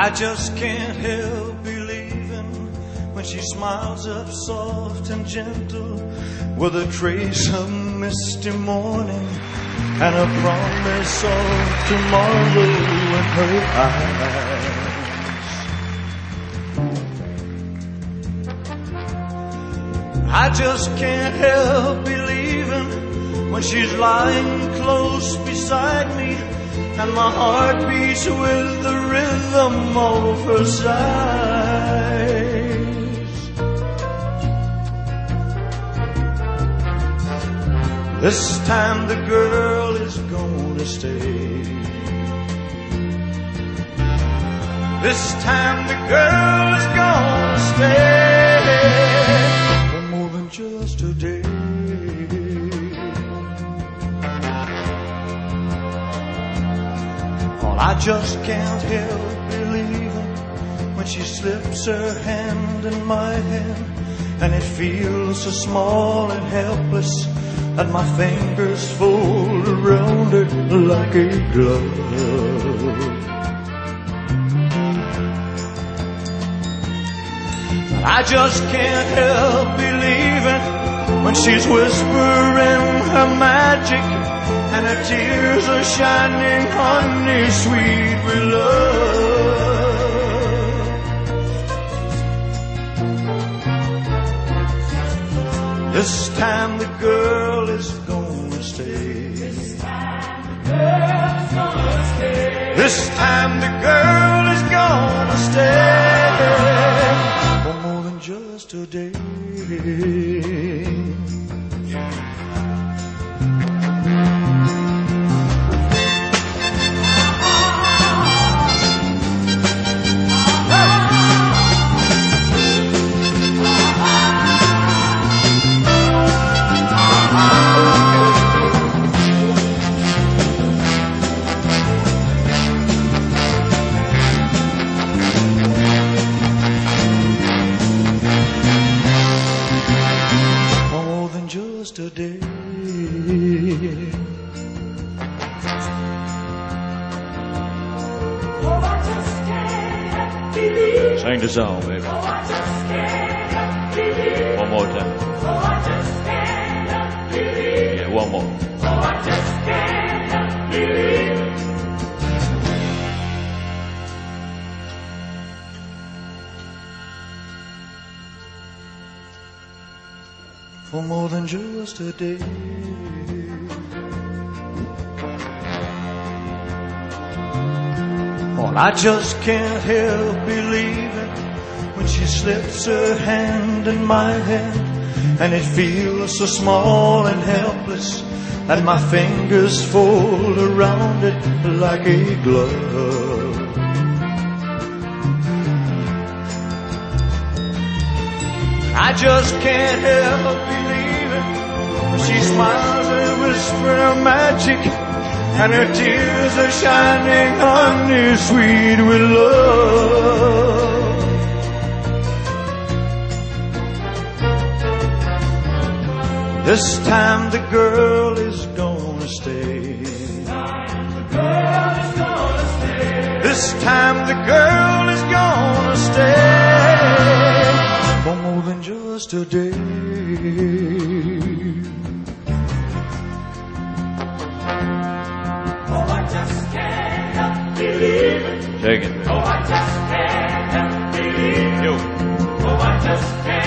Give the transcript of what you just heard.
I just can't help believing when she smiles up soft and gentle with a trace of misty morning and a promise of tomorrow in her eyes. I just can't help believing when she's lying close beside me and my heart beats with the rhythm of her sighs. This time the girl is gonna stay. This time the girl is gonna stay for more than just a day. I just can't help believing when she slips her hand in my hand and it feels so small and helpless that my fingers fold around it like a glove. I just can't help believing when she's whispering her magic and her tears are shining honey sweet with love. This time the girl is gonna stay. This time the girl is gonna stay. This time the girl is gonna stay for more than just a day. Just a day. Oh, I just can't believe. Sing the song, baby. Oh, I just can't believe. One more time. Oh, I just can't believe. Yeah, one more. Oh, I just can't believe. For more than just a day. Well, I just can't help believing when she slips her hand in my hand and it feels so small and helpless that my fingers fold around it like a glove. I just can't help believing when she smiles and whispers her magic and her tears are shining honey sweet with love. This time the girl is gonna stay. This time the girl is gonna stay for more than just a day. Oh, I just can't believe it. Take it, baby. Oh, I just can't believe it. Yo. Oh, I just can't.